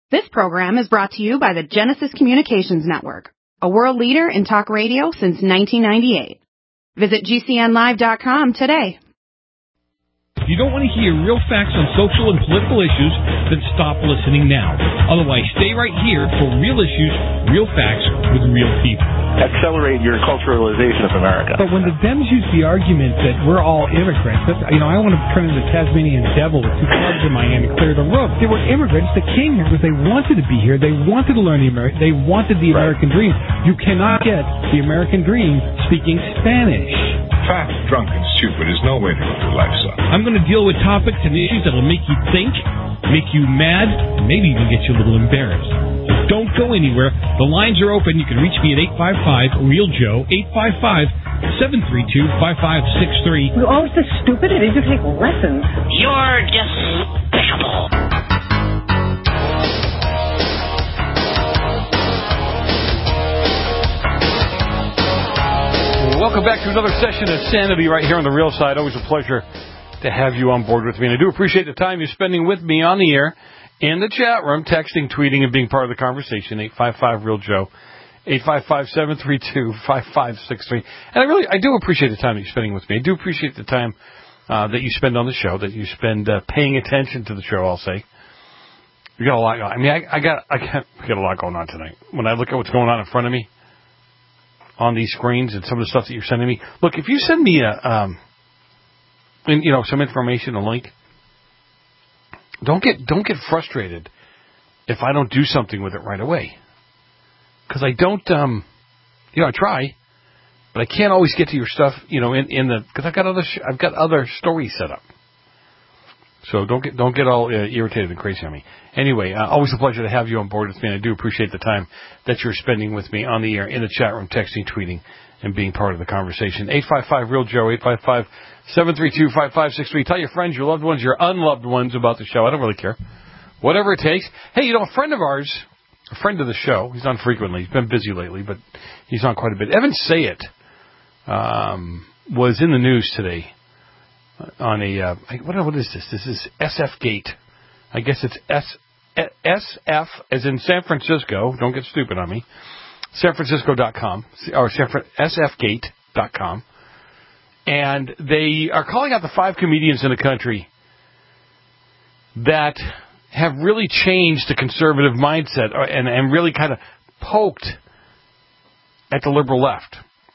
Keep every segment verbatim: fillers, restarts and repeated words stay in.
This program is brought to you by the Genesis Communications Network, a world leader in talk radio since nineteen ninety-eight. Visit G C N live dot com today. If you don't want to hear real facts on social and political issues, then stop listening now. Otherwise, stay right here for real issues, real facts with real people. Accelerate your culturalization of America. But when the Dems use the argument that we're all immigrants, that's, you know, I want to turn into the Tasmanian devil with two clubs in my hand and clear the roof. They were immigrants that came here because they wanted to be here. They wanted to learn the American. They wanted the American dream. You cannot get the American dream speaking Spanish. Fat, drunk, and stupid is no way to go through life, son. I'm going to deal with topics and issues that will make you think, make you mad, and maybe even get you a little embarrassed. So don't go anywhere. The lines are open. You can reach me at eight five five, real joe, eight five five, seven three two, five five six three. You're always so stupid. I need to take lessons. You're despicable. Welcome back to another session of Sanity right here on the Real Side. Always a pleasure to have you on board with me. And I do appreciate the time you're spending with me on the air, in the chat room, texting, tweeting, and being part of the conversation. eight five five, real joe, eight five five, seven three two, five five six three. And I really, I do appreciate the time that you're spending with me. I do appreciate the time uh, that you spend on the show, that you spend uh, paying attention to the show, I'll say. We got a lot going on. I mean, I, I got I got, I got a lot going on tonight. When I look at what's going on in front of me, on these screens and some of the stuff that you're sending me. Look, if you send me a, um, and, you know, some information, a link, don't get don't get frustrated if I don't do something with it right away, because I don't, um, you know, I try, but I can't always get to your stuff, you know, in, in the because I've got other sh- I've got other stories set up. So don't get don't get all uh, irritated and crazy on me. Anyway, uh, always a pleasure to have you on board with me, and I do appreciate the time that you're spending with me on the air, in the chat room, texting, tweeting, and being part of the conversation. eight five five, real joe, eight five five, seven three two, five five six three. Tell your friends, your loved ones, your unloved ones about the show. I don't really care. Whatever it takes. Hey, you know, a friend of ours, a friend of the show, he's on frequently. He's been busy lately, but he's on quite a bit. Evan Sayet um, was in the news today. On a, uh, what, what is this? This is S F Gate. I guess it's S, S F as in San Francisco. Don't get stupid on me. San Francisco dot com or S F gate dot com. And they are calling out the five comedians in the country that have really changed the conservative mindset and, and really kind of poked at the liberal left.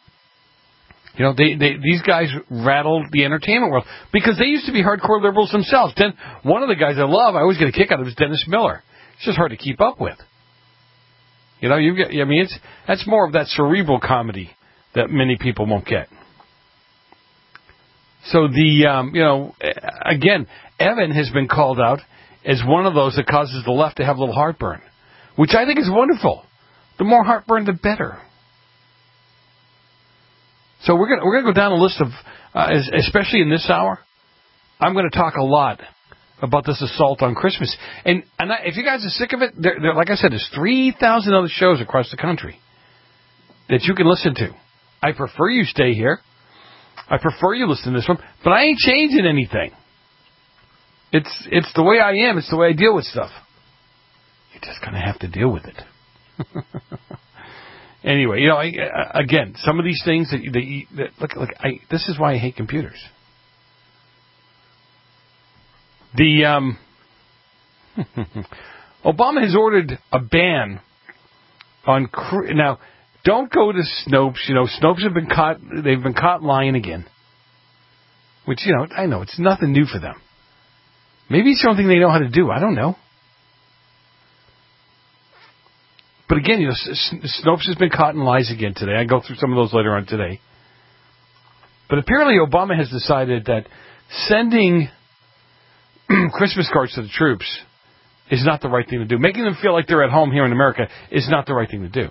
You know, they, they, these guys rattled the entertainment world because they used to be hardcore liberals themselves. Then one of the guys I love, I always get a kick out of, is Dennis Miller. It's just hard to keep up with. You know, you get, I mean, it's that's more of that cerebral comedy that many people won't get. So the, um, you know, again, Evan has been called out as one of those that causes the left to have a little heartburn, which I think is wonderful. The more heartburn, the better. So we're gonna we're gonna go down a list of, uh, as, especially in this hour, I'm going to talk a lot about this assault on Christmas. And and I, if you guys are sick of it, there, there, like I said, there's three thousand other shows across the country that you can listen to. I prefer you stay here. I prefer you listen to this one, but I ain't changing anything. It's it's the way I am. It's the way I deal with stuff. You're just going to have to deal with it. Anyway, you know, I, uh, again, some of these things that, that, that look, look, I, this is why I hate computers. The um, Obama has ordered a ban on now. Don't go to Snopes. You know, Snopes have been caught. They've been caught lying again. Which, you know, I know it's nothing new for them. Maybe it's something they know how to do. I don't know. But again, you know, Snopes has been caught in lies again today. I go through some of those later on today. But apparently Obama has decided that sending Christmas cards to the troops is not the right thing to do. Making them feel like they're at home here in America is not the right thing to do.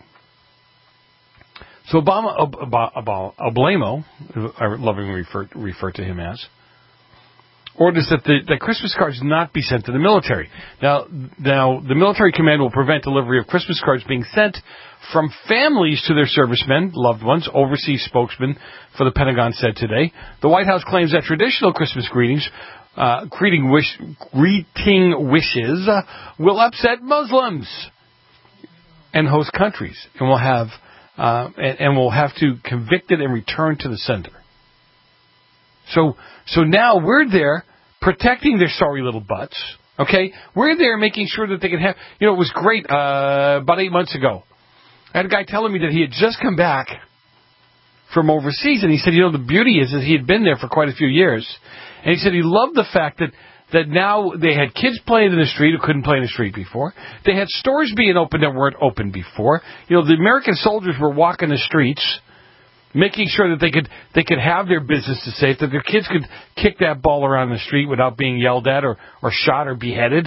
So Obama, Ob- Ob- Oblamo, I lovingly refer, refer to him as, orders that the that Christmas cards not be sent to the military. Now, now the military command will prevent delivery of Christmas cards being sent from families to their servicemen, loved ones, overseas spokesman for the Pentagon said today. The White House claims that traditional Christmas greetings uh, greeting, wish, greeting wishes uh, will upset Muslims and host countries, and will have uh, and, and will have to convict it and return to the sender. So, so now we're there protecting their sorry little butts. Okay, we're there making sure that they can have. You know, it was great uh, about eight months ago. I had a guy telling me that he had just come back from overseas, and he said, you know, the beauty is that he had been there for quite a few years, and he said he loved the fact that that now they had kids playing in the street who couldn't play in the street before. They had stores being open that weren't open before. You know, the American soldiers were walking the streets, making sure that they could they could have their businesses safe, that their kids could kick that ball around the street without being yelled at or, or shot or beheaded.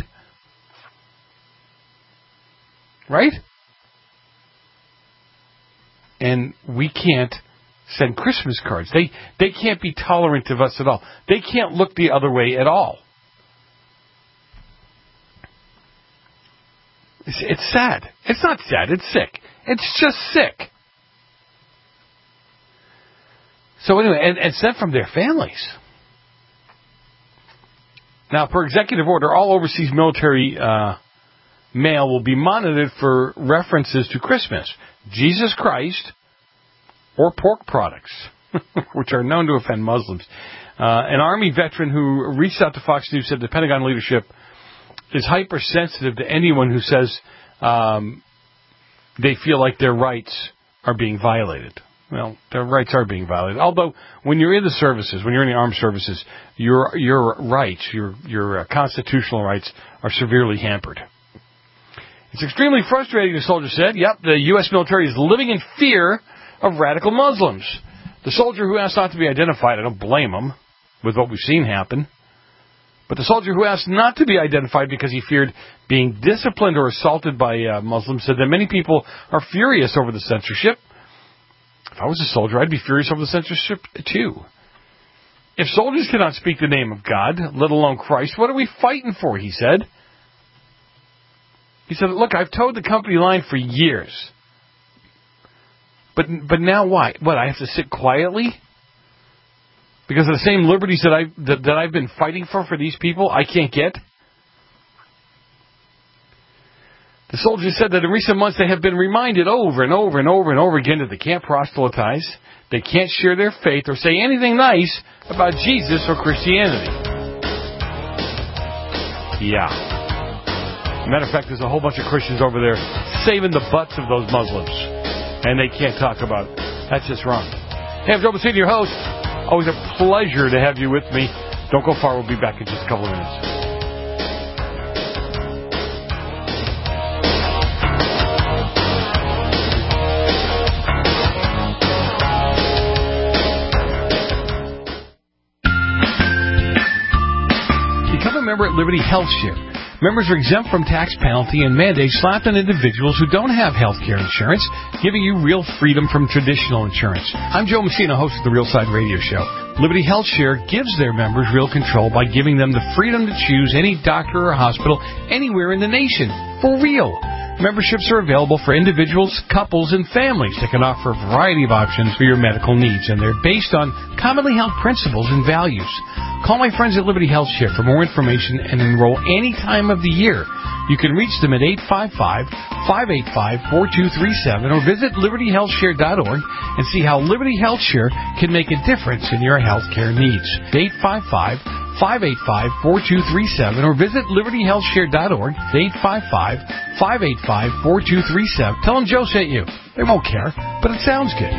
Right? And we can't send Christmas cards. They they can't be tolerant of us at all. They can't look the other way at all. It's, it's sad. It's not sad. It's sick. It's just sick. So anyway, and, and sent from their families. Now, per executive order, all overseas military uh, mail will be monitored for references to Christmas, Jesus Christ, or pork products, which are known to offend Muslims. Uh, an Army veteran who reached out to Fox News said the Pentagon leadership is hypersensitive to anyone who says um, they feel like their rights are being violated. Well, their rights are being violated. Although, when you're in the services, when you're in the armed services, your your rights, your your uh, constitutional rights, are severely hampered. It's extremely frustrating, the soldier said. Yep, the U S military is living in fear of radical Muslims. The soldier who asked not to be identified, I don't blame him with what we've seen happen. But the soldier who asked not to be identified because he feared being disciplined or assaulted by uh, Muslims said that many people are furious over the censorship. If I was a soldier, I'd be furious over the censorship too. If soldiers cannot speak the name of God, let alone Christ, what are we fighting for, he said. He said, look, I've towed the company line for years. But but now why? What, I have to sit quietly? Because of the same liberties that, I, that, that I've been fighting for for these people, I can't get? The soldiers said that in recent months they have been reminded over and over and over and over again that they can't proselytize, they can't share their faith or say anything nice about Jesus or Christianity. Yeah. Matter of fact, there's a whole bunch of Christians over there saving the butts of those Muslims. And they can't talk about it. That's just wrong. Hey, I'm Joe Messina, your host. Always a pleasure to have you with me. Don't go far. We'll be back in just a couple of minutes. Become a member at Liberty Health Share. Members are exempt from tax penalty and mandates slapped on individuals who don't have health care insurance, giving you real freedom from traditional insurance. I'm Joe Messina, host of the Real Side Radio Show. Liberty Health Share gives their members real control by giving them the freedom to choose any doctor or hospital anywhere in the nation. For real. Memberships are available for individuals, couples, and families that can offer a variety of options for your medical needs, and they're based on commonly held principles and values. Call my friends at Liberty Health Share for more information and enroll any time of the year. You can reach them at eight five five, five eight five, four two three seven or visit liberty health share dot org and see how Liberty Health Share can make a difference in your health care needs. eight five five, five eight five, four two three seven or visit liberty health share dot org. eight five five, five eight five, four two three seven. Tell them Joe sent you. They won't care, but it sounds good.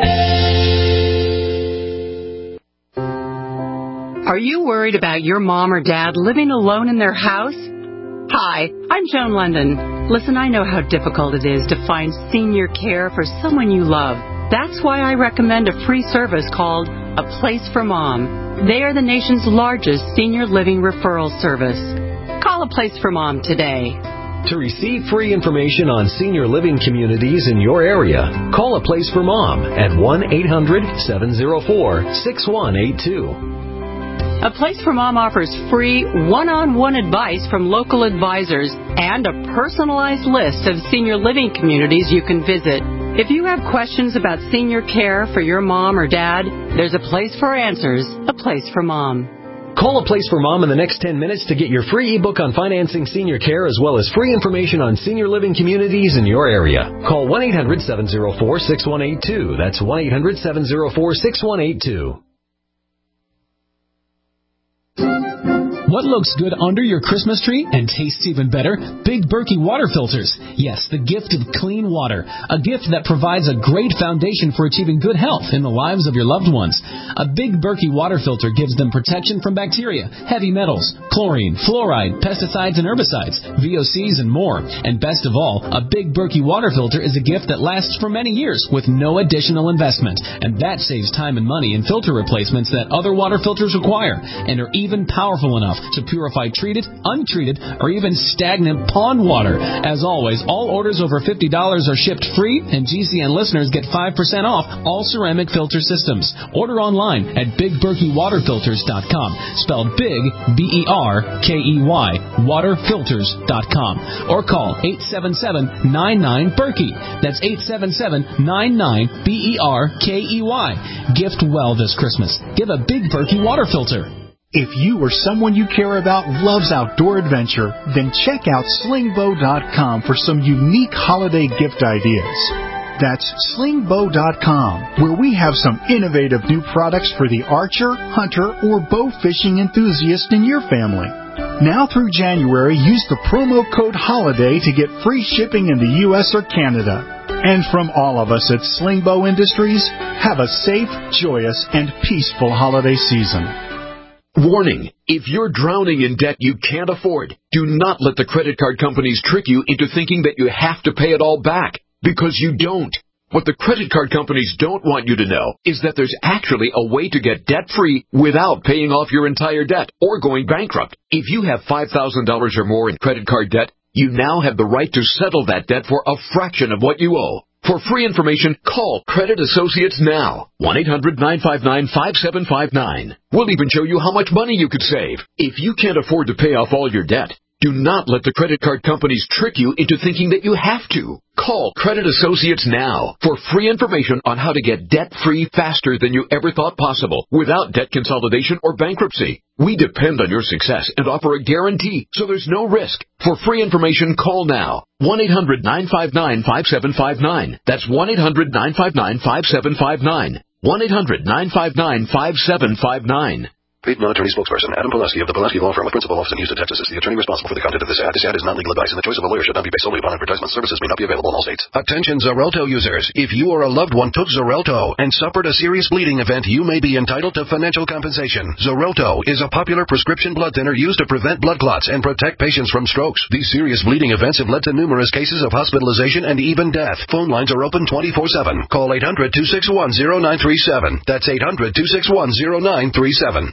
Are you worried about your mom or dad living alone in their house? Hi, I'm Joan London. Listen, I know how difficult it is to find senior care for someone you love. That's why I recommend a free service called A Place for Mom. They are the nation's largest senior living referral service. Call A Place for Mom today. To receive free information on senior living communities in your area, call A Place for Mom at one eight hundred, seven oh four, six one eight two. A Place for Mom offers free one-on-one advice from local advisors and a personalized list of senior living communities you can visit. If you have questions about senior care for your mom or dad, there's a place for answers, A Place for Mom. Call A Place for Mom in the next ten minutes to get your free ebook on financing senior care as well as free information on senior living communities in your area. Call one eight hundred seven oh four six one eight two. That's one eight hundred seven oh four six one eight two. What looks good under your Christmas tree and tastes even better? Big Berkey water filters. Yes, the gift of clean water. A gift that provides a great foundation for achieving good health in the lives of your loved ones. A Big Berkey water filter gives them protection from bacteria, heavy metals, chlorine, fluoride, pesticides and herbicides, V O Cs and more. And best of all, a Big Berkey water filter is a gift that lasts for many years with no additional investment. And that saves time and money in filter replacements that other water filters require and are even powerful enough to purify treated, untreated, or even stagnant pond water. As always, all orders over fifty dollars are shipped free, and G C N listeners get five percent off all ceramic filter systems. Order online at big berkey water filters dot com, spelled big, B E R K E Y, water filters dot com, or call eight seven seven, nine nine, Berkey. That's eight seven seven, nine nine, B E R K E Y. Gift well this Christmas. Give a Big Berkey water filter. If you or someone you care about loves outdoor adventure, then check out sling bow dot com for some unique holiday gift ideas. That's sling bow dot com, where we have some innovative new products for the archer, hunter, or bow fishing enthusiast in your family. Now through January, use the promo code HOLIDAY to get free shipping in the U S or Canada. And from all of us at Sling Bow Industries, have a safe, joyous, and peaceful holiday season. Warning, if you're drowning in debt you can't afford, do not let the credit card companies trick you into thinking that you have to pay it all back, because you don't. What the credit card companies don't want you to know is that there's actually a way to get debt-free without paying off your entire debt or going bankrupt. If you have five thousand dollars or more in credit card debt, you now have the right to settle that debt for a fraction of what you owe. For free information, call Credit Associates now. one eight hundred nine five nine five seven five nine. We'll even show you how much money you could save. If you can't afford to pay off all your debt, do not let the credit card companies trick you into thinking that you have to. Call Credit Associates now for free information on how to get debt-free faster than you ever thought possible without debt consolidation or bankruptcy. We depend on your success and offer a guarantee, so there's no risk. For free information, call now. one eight hundred nine five nine five seven five nine. That's one eight hundred nine five nine five seven five nine. one eight hundred nine five nine five seven five nine. Paid non-attorney spokesperson Adam Pulaski of the Pulaski Law Firm with principal office in Houston, Texas is the attorney responsible for the content of this ad. This ad is not legal advice, and the choice of a lawyer should not be based solely upon advertisement. Services may not be available in all states. Attention Xarelto users. If you or a loved one took Xarelto and suffered a serious bleeding event, you may be entitled to financial compensation. Xarelto is a popular prescription blood thinner used to prevent blood clots and protect patients from strokes. These serious bleeding events have led to numerous cases of hospitalization and even death. Phone lines are open twenty-four seven. Call eight hundred two six one zero nine three seven. That's eight hundred two six one zero nine three seven.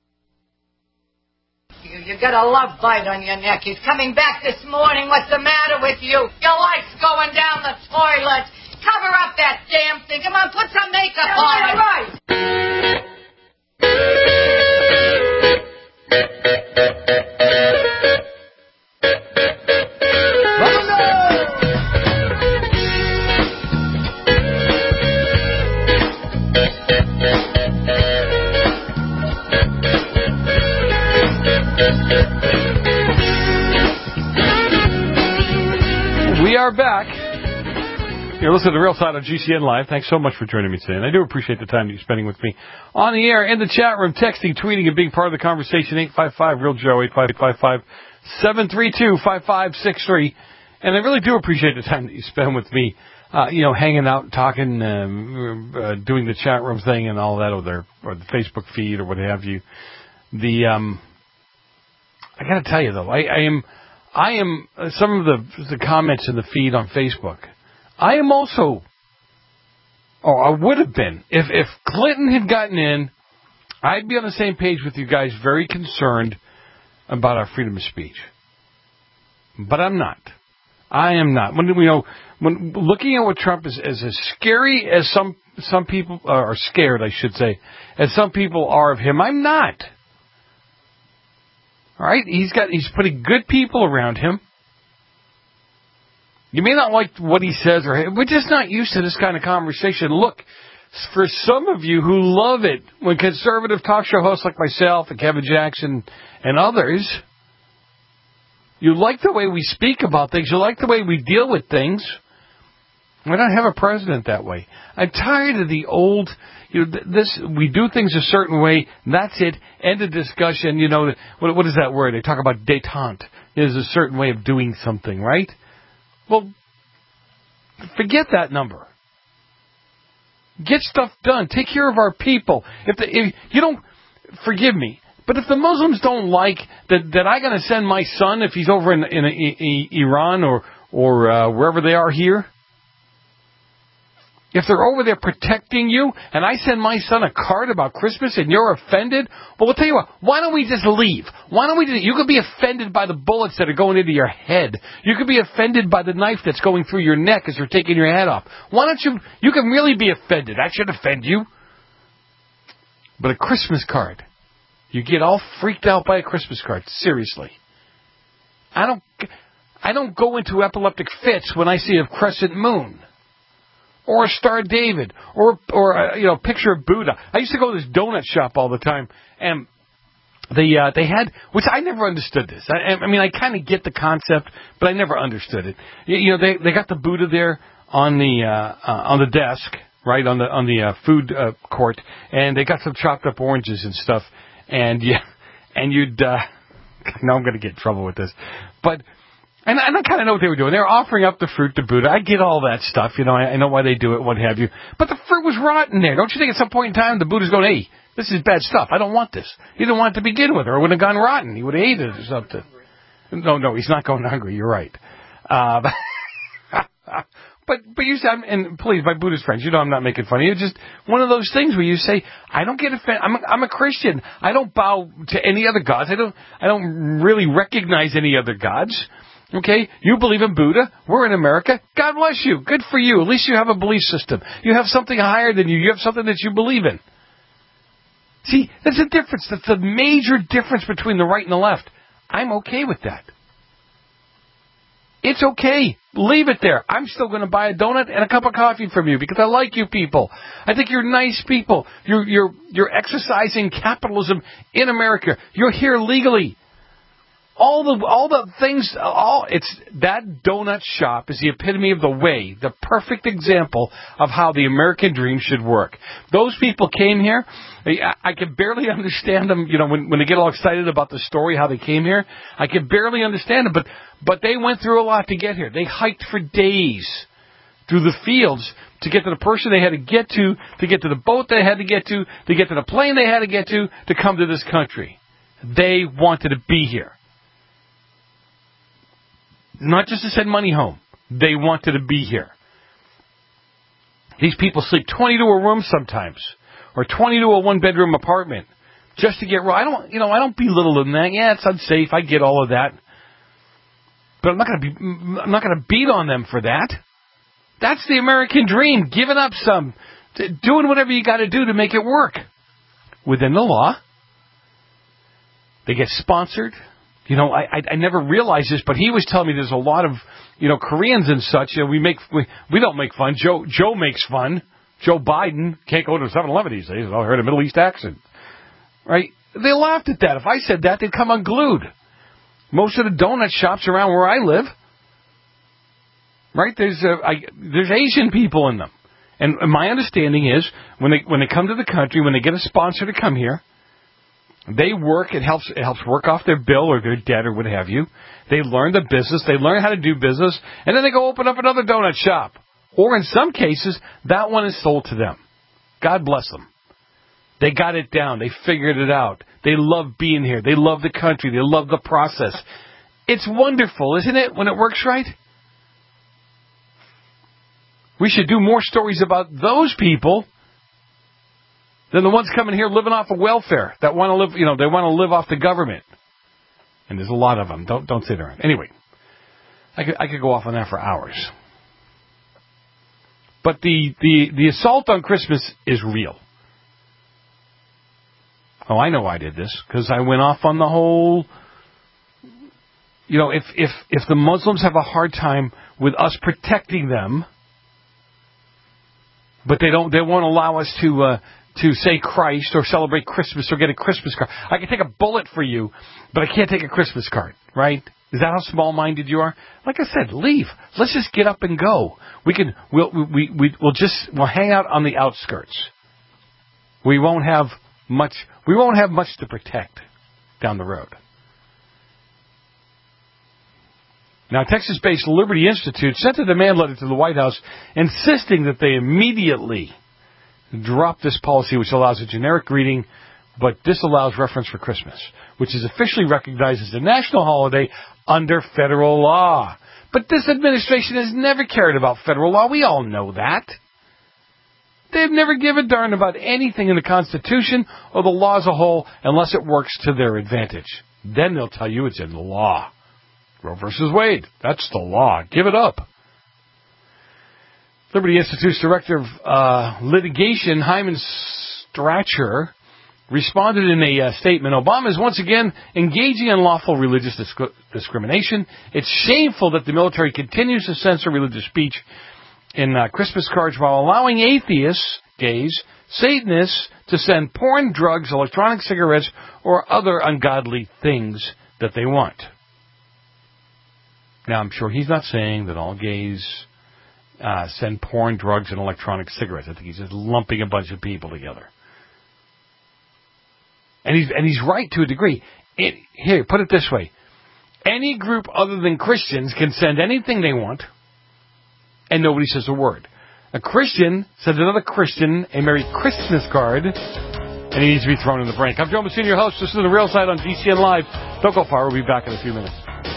You got a love bite on your neck. He's coming back this morning. What's the matter with you? Your life's going down the toilet. Cover up that damn thing. Come on, put some makeup yeah, on it. Right. We are back. You're listening to The Real Side of G C N Live. Thanks so much for joining me today. And I do appreciate the time that you're spending with me on the air, in the chat room, texting, tweeting, and being part of the conversation. eight five five, real Joe, eight five five five, seven three two, five five six three. And I really do appreciate the time that you spend with me, uh, you know, hanging out, talking, um, uh, doing the chat room thing and all that, or, their, or the Facebook feed or what have you. The, um, I got to tell you, though, I, I am... I am, uh, some of the the comments in the feed on Facebook, I am also, or I would have been, if, if Clinton had gotten in, I'd be on the same page with you guys, very concerned about our freedom of speech. But I'm not. I am not. When you know, when looking at what Trump is, is as scary as some some people are scared, I should say, as some people are of him, I'm not. All right, he's got he's putting good people around him. You may not like what he says, or we're just not used to this kind of conversation. Look, for some of you who love it when conservative talk show hosts like myself and Kevin Jackson and others, you like the way we speak about things, you like the way we deal with things. We don't have a president that way. I'm tired of the old, you know, this, we do things a certain way, that's it, end of discussion, you know, what, what is that word? They talk about détente. There's a certain way of doing something, right? Well, forget that number. Get stuff done. Take care of our people. If, the, if you don't, forgive me, but if the Muslims don't like that, that I'm going to send my son if he's over in, in, in, in Iran or or uh, wherever they are here, if they're over there protecting you, and I send my son a card about Christmas and you're offended, well, I'll tell you what, why don't we just leave? Why don't we just, you could be offended by the bullets that are going into your head. You could be offended by the knife that's going through your neck as you're taking your head off. Why don't you, you can really be offended. That should offend you. But a Christmas card, you get all freaked out by a Christmas card. Seriously. I don't, I don't go into epileptic fits when I see a crescent moon. Or a Star David, or or a, you know, picture of Buddha. I used to go to this donut shop all the time, and they uh, they had, which I never understood this. I, I mean, I kind of get the concept, but I never understood it. You, you know, they they got the Buddha there on the uh, uh, on the desk, right on the on the uh, food uh, court, and they got some chopped up oranges and stuff, and yeah, and you'd. Uh, now I'm going to get in trouble with this, but. And I, and I kind of know what they were doing. They were offering up the fruit to Buddha. I get all that stuff, you know. I, I know why they do it, what have you. But the fruit was rotten there. Don't you think at some point in time the Buddha's going, hey, this is bad stuff. I don't want this. He didn't want it to begin with, or it would have gone rotten. He would have ate it or something. No, no, he's not going hungry. You're right. Uh, but but you said, and please, my Buddhist friends, you know I'm not making fun of you. It's just one of those things where you say, I don't get offended. I'm a, I'm a Christian. I don't bow to any other gods. I don't I don't really recognize any other gods. Okay, you believe in Buddha. We're in America. God bless you. Good for you. At least you have a belief system. You have something higher than you. You have something that you believe in. See, that's a difference. That's a major difference between the right and the left. I'm okay with that. It's okay. Leave it there. I'm still going to buy a donut and a cup of coffee from you because I like you people. I think you're nice people. You're you're you're exercising capitalism in America. You're here legally. All the all the things, all it's that donut shop is the epitome of the way, the perfect example of how the American dream should work. Those people came here. I, I can barely understand them. You know, when when they get all excited about the story, how they came here, I can barely understand them. But but they went through a lot to get here. They hiked for days through the fields to get to the person they had to get to, to get to the boat they had to get to, to get to the plane they had to get to, to come to this country. They wanted to be here. Not just to send money home. They wanted to be here. These people sleep twenty to a room sometimes, or twenty to a one-bedroom apartment, just to get. I don't, you know, I don't belittle them. That yeah, it's unsafe. I get all of that, but I'm not going to be. I'm not going to beat on them for that. That's the American dream. Giving up some, doing whatever you got to do to make it work within the law. They get sponsored. You know, I, I I never realized this, but he was telling me there's a lot of, you know, Koreans and such. You know, we make we, we don't make fun. Joe Joe makes fun. Joe Biden can't go to seven eleven these days. I heard a Middle East accent, right? They laughed at that. If I said that, they'd come unglued. Most of the donut shops around where I live, right? There's a, I, there's Asian people in them, and my understanding is when they when they come to the country, when they get a sponsor to come here. They work, it helps it helps work off their bill or their debt or what have you. They learn the business, they learn how to do business, and then they go open up another donut shop. Or in some cases, that one is sold to them. God bless them. They got it down. They figured it out. They love being here. They love the country. They love the process. It's wonderful, isn't it, when it works right? We should do more stories about those people than the ones coming here living off of welfare that want to live, you know, they want to live off the government. And there's a lot of them. Don't don't sit around. Anyway, I could I could go off on that for hours. But the the the assault on Christmas is real. Oh, I know I did this because I went off on the whole. You know, if if if the Muslims have a hard time with us protecting them, But they don't. They won't allow us to uh, to say Christ or celebrate Christmas or get a Christmas card. I can take a bullet for you, but I can't take a Christmas card, right? Is that how small-minded you are? Like I said, leave. Let's just get up and go. We can. We'll we we we'll just we'll hang out on the outskirts. We won't have much. We won't have much to protect down the road. Now, Texas-based Liberty Institute sent a demand letter to the White House insisting that they immediately drop this policy, which allows a generic greeting but disallows reference for Christmas, which is officially recognized as a national holiday under federal law. But this administration has never cared about federal law. We all know that. They've never given a darn about anything in the Constitution or the law as a whole unless it works to their advantage. Then they'll tell you it's in the law. Roe versus Wade, that's the law. Give it up. Liberty Institute's Director of uh, Litigation, Hyman Stracher, responded in a uh, statement, Obama is once again engaging in lawful religious disc- discrimination. It's shameful that the military continues to censor religious speech in uh, Christmas cards while allowing atheists, gays, Satanists to send porn, drugs, electronic cigarettes, or other ungodly things that they want. Now, I'm sure he's not saying that all gays uh, send porn, drugs, and electronic cigarettes. I think he's just lumping a bunch of people together. And he's and he's right to a degree. It, here, put it this way. Any group other than Christians can send anything they want, and nobody says a word. A Christian sends another Christian a Merry Christmas card, and he needs to be thrown in the brink. I'm Joe Messina, your host. This is The Real Side on G C N Live. Don't go far. We'll be back in a few minutes.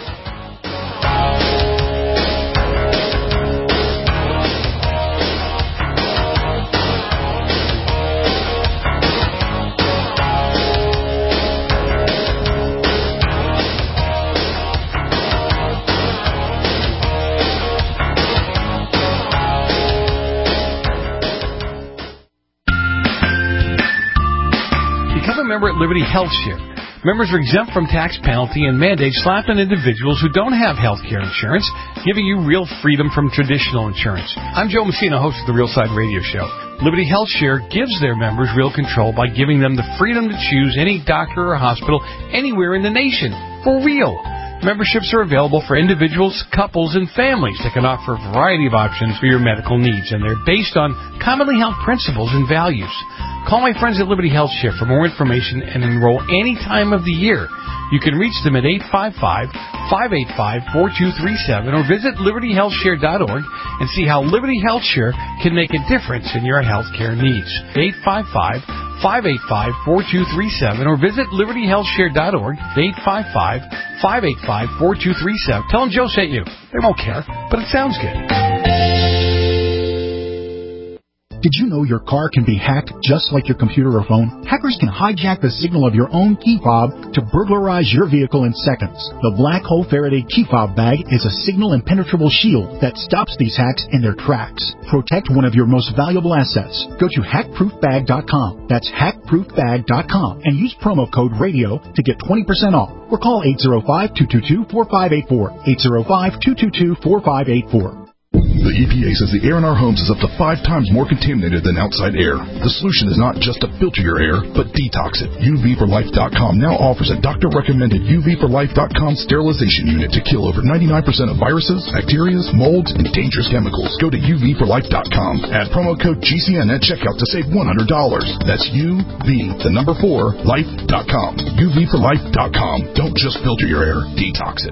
Member at Liberty Health Share. Members are exempt from tax penalty and mandates slapped on individuals who don't have health care insurance, giving you real freedom from traditional insurance. I'm Joe Messina, host of the Real Side Radio Show. Liberty Health Share gives their members real control by giving them the freedom to choose any doctor or hospital anywhere in the nation. For real. Memberships are available for individuals, couples, and families that can offer a variety of options for your medical needs, and they're based on commonly held principles and values. Call my friends at Liberty Health Share for more information and enroll any time of the year. You can reach them at eight five five, five eight five, four two three seven or visit liberty health share dot org and see how Liberty Health Share can make a difference in your health care needs. eight five five, five eight five, four two three seven or visit liberty health share dot org, eight five five, five eight five, four two three seven. Tell them Joe sent you. They won't care, but it sounds good. Did you know your car can be hacked just like your computer or phone? Hackers can hijack the signal of your own key fob to burglarize your vehicle in seconds. The Black Hole Faraday key fob bag is a signal impenetrable shield that stops these hacks in their tracks. Protect one of your most valuable assets. Go to hack proof bag dot com. That's hack proof bag dot com and use promo code RADIO to get twenty percent off. Or call eight zero five, two two two, four five eight four. eight zero five, two two two, four five eight four. The E P A says the air in our homes is up to five times more contaminated than outside air. The solution is not just to filter your air, but detox it. U V for life dot com now offers a doctor-recommended U V for life dot com sterilization unit to kill over ninety-nine percent of viruses, bacteria, molds, and dangerous chemicals. Go to U V for life dot com. Add promo code G C N at checkout to save one hundred dollars. That's U V, the number four, life dot com. U V for life dot com. Don't just filter your air, detox it.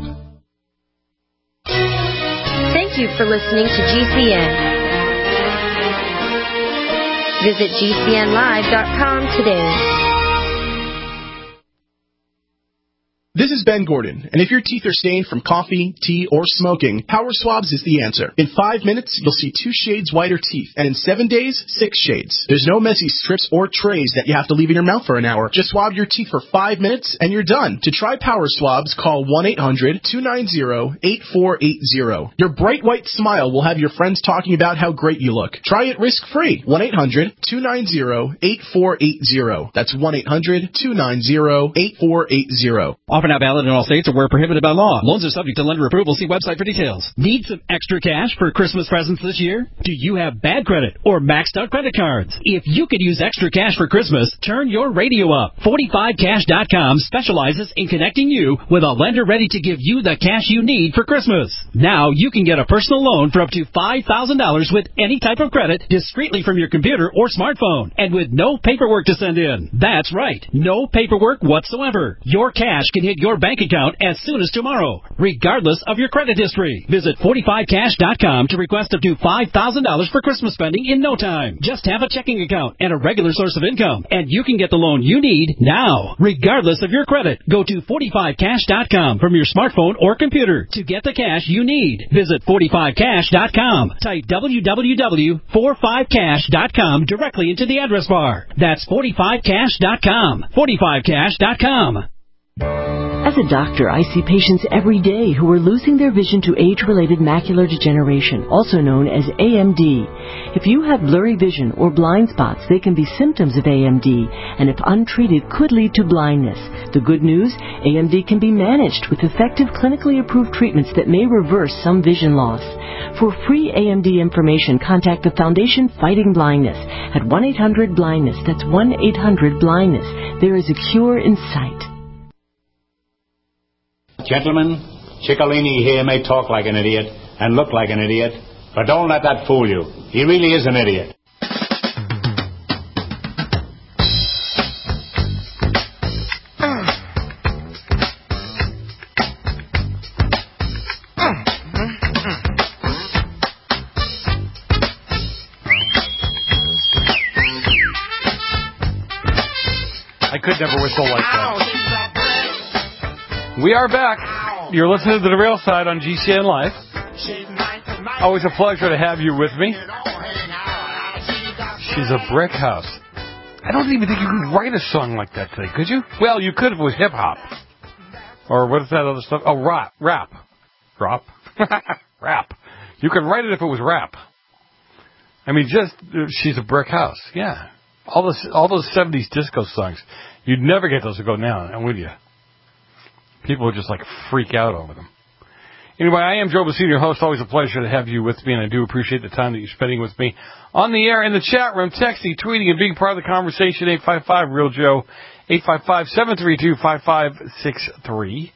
Thank you for listening to G C N. Visit G C N live dot com today. This is Ben Gordon, and if your teeth are stained from coffee, tea, or smoking, Power Swabs is the answer. In five minutes, you'll see two shades whiter teeth, and in seven days, six shades. There's no messy strips or trays that you have to leave in your mouth for an hour. Just swab your teeth for five minutes, and you're done. To try Power Swabs, call one eight hundred, two nine zero, eight four eight zero. Your bright white smile will have your friends talking about how great you look. Try it risk-free. one eight hundred, two nine zero, eight four eight zero. That's one eight hundred, two nine zero, eight four eight zero. Offer not valid in all states or where prohibited by law. Loans are subject to lender approval. See website for details. Need some extra cash for Christmas presents this year? Do you have bad credit or maxed out credit cards? If you could use extra cash for Christmas, turn your radio up. forty-five cash dot com specializes in connecting you with a lender ready to give you the cash you need for Christmas. Now you can get a personal loan for up to five thousand dollars with any type of credit discreetly from your computer or smartphone and with no paperwork to send in. That's right, no paperwork whatsoever. Your cash can hit your bank account as soon as tomorrow, regardless of your credit history. Visit forty-five cash dot com to request up to five thousand dollars for Christmas spending in no time. Just have a checking account and a regular source of income, and you can get the loan you need now, regardless of your credit. Go to forty-five cash dot com from your smartphone or computer to get the cash you need. Visit forty-five cash dot com. Type w w w dot forty-five cash dot com directly into the address bar. That's forty-five cash dot com. forty-five cash dot com. As a doctor, I see patients every day who are losing their vision to age-related macular degeneration, also known as A M D. If you have blurry vision or blind spots, they can be symptoms of A M D, and if untreated, could lead to blindness. The good news, A M D can be managed with effective clinically approved treatments that may reverse some vision loss. For free A M D information, contact the Foundation Fighting Blindness at one eight hundred blindness. That's one eight hundred blindness. There is a cure in sight. Gentlemen, Ciccolini here may talk like an idiot and look like an idiot, but don't let that fool you. He really is an idiot. I could never whistle like that. We are back. You're listening to The Real Side on G C N Live. Always a pleasure to have you with me. She's a brick house. I don't even think you could write a song like that today, could you? Well, you could if it was hip-hop. Or what is that other stuff? Oh, rap. Rap. Rap. Rap. You could write it if it was rap. I mean, just, she's a brick house. Yeah. All those, all those seventies disco songs. You'd never get those to go now, would you? People would just like freak out over them. Anyway, I am Joe Bacino, your host. Always a pleasure to have you with me, and I do appreciate the time that you're spending with me on the air, in the chat room, texting, tweeting, and being part of the conversation. eight five five, real Joe, eight five five, seven three two, five five six three.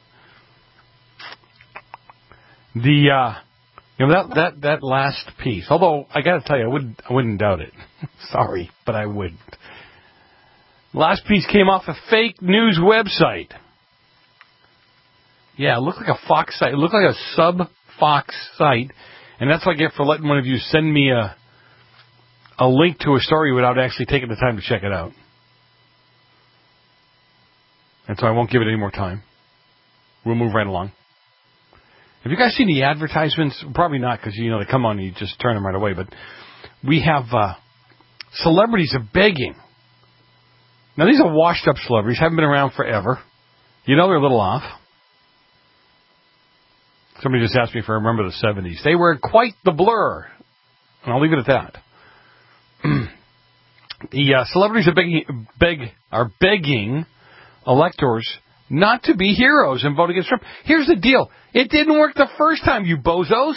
The, uh, you know, that, that, that last piece, although I gotta tell you, I wouldn't, I wouldn't doubt it. Sorry, but I wouldn't. Last piece came off a fake news website. Yeah, it looked like a Fox site. It looked like a sub-Fox site. And that's what I get for letting one of you send me a a link to a story without actually taking the time to check it out. And so I won't give it any more time. We'll move right along. Have you guys seen the advertisements? Probably not, because, you know, they come on and you just turn them right away. But we have uh, celebrities are begging. Now, these are washed-up celebrities. Haven't been around forever. You know they're a little off. Somebody just asked me if I remember the seventies. They were quite the blur. And I'll leave it at that. The uh, celebrities are begging, beg, are begging electors not to be heroes and vote against Trump. Here's the deal. It didn't work the first time, you bozos.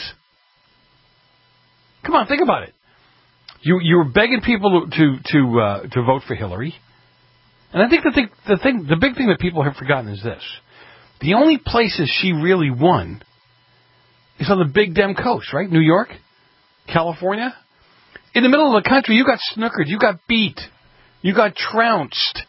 Come on, think about it. You you were begging people to to uh, to vote for Hillary. And I think the thing, the thing, the big thing that people have forgotten is this. The only places she really won is on the Big Dem Coast, right? New York, California. In the middle of the country, you got snookered, you got beat, you got trounced.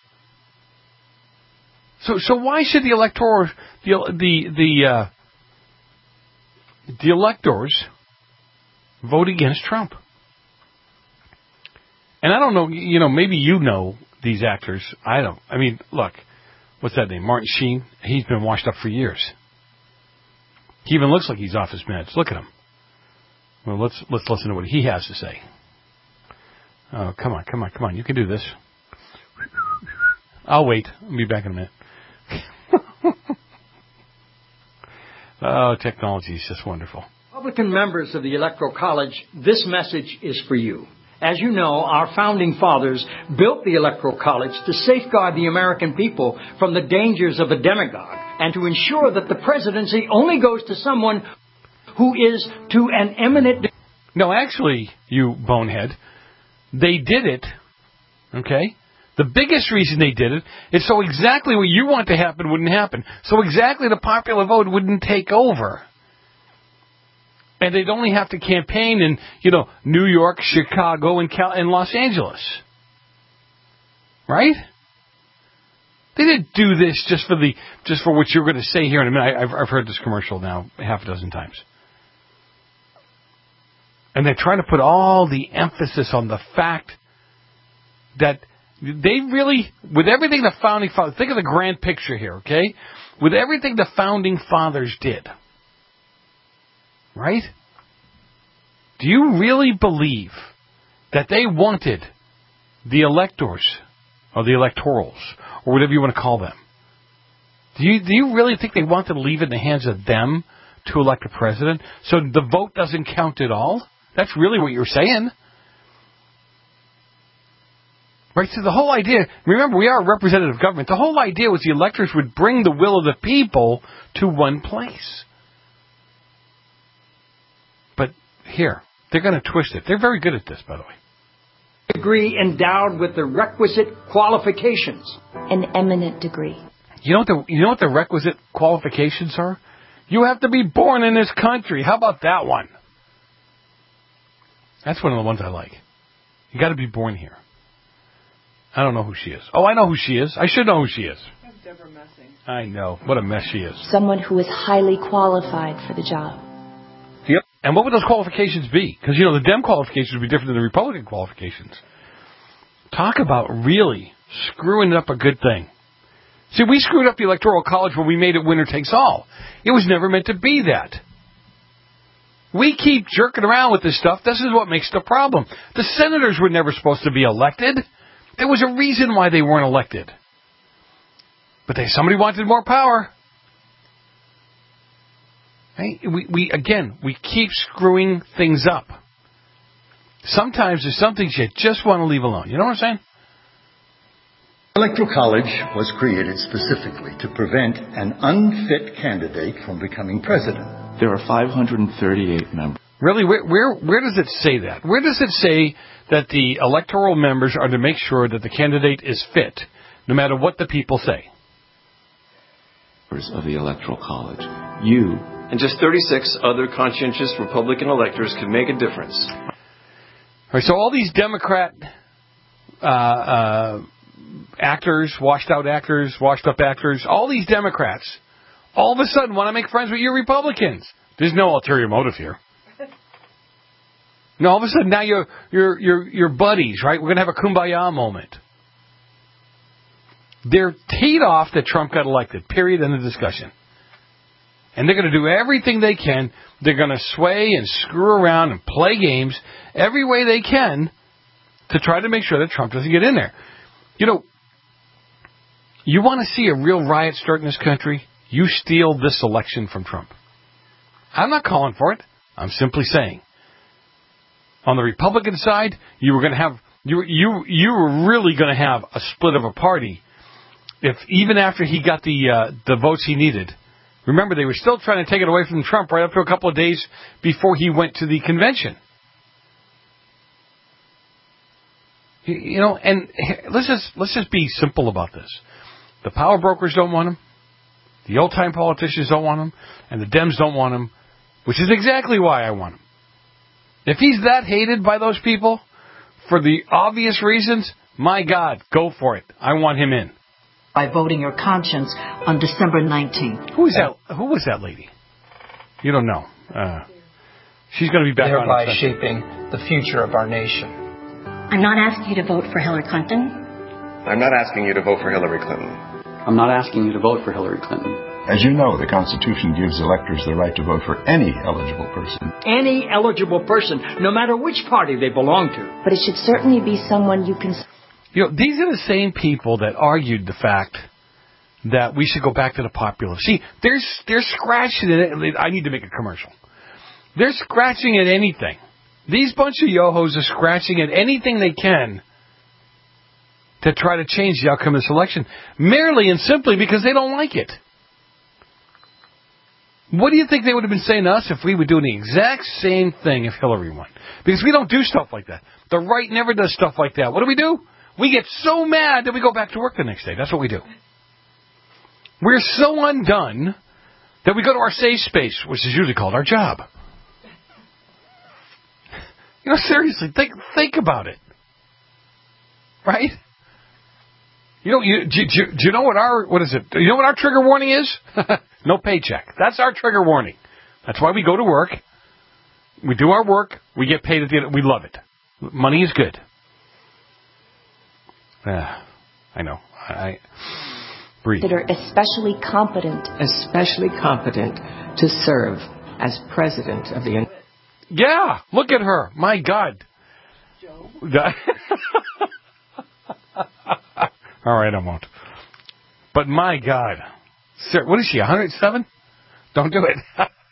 So, so why should the electors, the the the uh, the electors vote against Trump? And I don't know, you know, maybe you know these actors. I don't. I mean, look, what's that name? Martin Sheen. He's been washed up for years. He even looks like he's off his meds. Look at him. Well, let's let's listen to what he has to say. Oh, come on, come on, come on. You can do this. I'll wait. I'll be back in a minute. Oh, technology is just wonderful. Republican members of the Electoral College, this message is for you. As you know, our founding fathers built the Electoral College to safeguard the American people from the dangers of a demagogue and to ensure that the presidency only goes to someone who is to an eminent... No, actually, you bonehead, they did it, okay? The biggest reason they did it is so exactly what you want to happen wouldn't happen. So exactly the popular vote wouldn't take over. And they'd only have to campaign in, you know, New York, Chicago, and, Cal- and Los Angeles. Right? They didn't do this just for the just for what you're going to say here in a minute. I've, I've heard this commercial now half a dozen times. And they're trying to put all the emphasis on the fact that they really, with everything the founding fathers, think of the grand picture here, okay? With everything the founding fathers did, right? Do you really believe that they wanted the electors, or the electorals, or whatever you want to call them? Do you, do you really think they wanted to leave it in the hands of them to elect a president, so the vote doesn't count at all? That's really what you're saying. Right, so the whole idea, remember, we are a representative government. The whole idea was the electors would bring the will of the people to one place. But here, they're going to twist it. They're very good at this, by the way. Degree endowed with the requisite qualifications. An eminent degree. You know what the, you know what the requisite qualifications are? You have to be born in this country. How about that one? That's one of the ones I like. You got to be born here. I don't know who she is. Oh, I know who she is. I should know who she is. That's Deborah Messing. I know. What a mess she is. Someone who is highly qualified for the job. Yep. And what would those qualifications be? Because, you know, the Dem qualifications would be different than the Republican qualifications. Talk about really screwing up a good thing. See, we screwed up the Electoral College when we made it winner takes all. It was never meant to be that. We keep jerking around with this stuff. This is what makes the problem. The senators were never supposed to be elected. There was a reason why they weren't elected. But they, somebody wanted more power. Right? We, we, again, we keep screwing things up. Sometimes there's some things you just want to leave alone. You know what I'm saying? Electoral College was created specifically to prevent an unfit candidate from becoming president. There are five hundred thirty-eight members. Really, where, where where does it say that? Where does it say that the electoral members are to make sure that the candidate is fit, no matter what the people say? Of the Electoral College, you and just thirty-six other conscientious Republican electors could make a difference. All right, so all these Democrat uh, uh, actors, washed-out actors, washed-up actors, all these Democrats, all of a sudden want to make friends with your Republicans. There's no ulterior motive here. No, all of a sudden now you're you're you're you're buddies, right? We're gonna have a kumbaya moment. They're teed off that Trump got elected. Period. End of discussion. And they're gonna do everything they can. They're gonna sway and screw around and play games every way they can to try to make sure that Trump doesn't get in there. You know, you want to see a real riot start in this country? You steal this election from Trump. I'm not calling for it. I'm simply saying. On the Republican side, you were going to have you you you were really going to have a split of a party if even after he got the uh, the votes he needed. Remember, they were still trying to take it away from Trump right up to a couple of days before he went to the convention. You, you know, and let's just let's just be simple about this. The power brokers don't want him. The old-time politicians don't want him. And the Dems don't want him, which is exactly why I want him. If he's that hated by those people for the obvious reasons, my God, go for it. I want him in. By voting your conscience on December nineteenth. Who is that? Who was that lady? You don't know. Uh, she's going to be back on. Thereby shaping the future of our nation. I'm not asking you to vote for Hillary Clinton. I'm not asking you to vote for Hillary Clinton. I'm not asking you to vote for Hillary Clinton. As you know, the Constitution gives electors the right to vote for any eligible person. Any eligible person, no matter which party they belong to. But it should certainly be someone you can... You know, these are the same people that argued the fact that we should go back to the popular. See, they're, they're scratching at it. I need to make a commercial. They're scratching at anything. These bunch of yo-hos are scratching at anything they can to try to change the outcome of this election, merely and simply because they don't like it. What do you think they would have been saying to us if we were doing the exact same thing if Hillary won? Because we don't do stuff like that. The right never does stuff like that. What do we do? We get so mad that we go back to work the next day. That's what we do. We're so undone that we go to our safe space, which is usually called our job. You know, seriously, think think about it. Right? You know, you, do, do, do you know what our, what is it? Do you know what our trigger warning is? No paycheck. That's our trigger warning. That's why we go to work. We do our work. We get paid at the end. We love it. Money is good. Uh, I know. I breathe. That are especially competent. Especially competent to serve as president of the United States. Yeah, look at her. My God. All right, I won't. But my God. Sir, what is she, one hundred seven? Don't do it.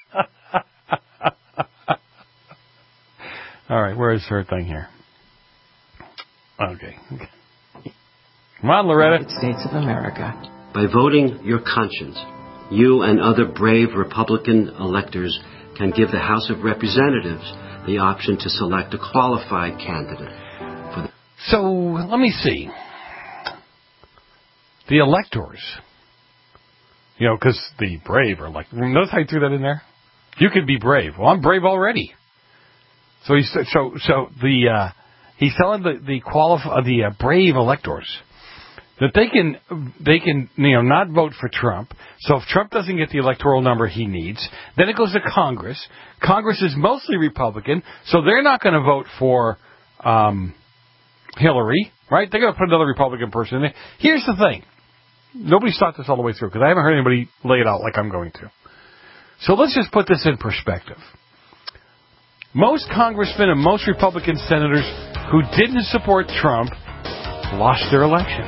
All right, where is her thing here? Okay. Come on, Loretta. United States of America. By voting your conscience, you and other brave Republican electors can give the House of Representatives the option to select a qualified candidate. For the so, let me see. The electors. You know, because the brave are like, notice how I threw that in there? You can be brave. Well, I'm brave already. So he's so so the uh, he's telling the the qualif- the uh, brave electors that they can they can you know not vote for Trump. So if Trump doesn't get the electoral number he needs, then it goes to Congress. Congress is mostly Republican, so they're not going to vote for um, Hillary, right? They're going to put another Republican person in there. Here's the thing. Nobody's thought this all the way through, because I haven't heard anybody lay it out like I'm going to. So let's just put this in perspective. Most congressmen and most Republican senators who didn't support Trump lost their election.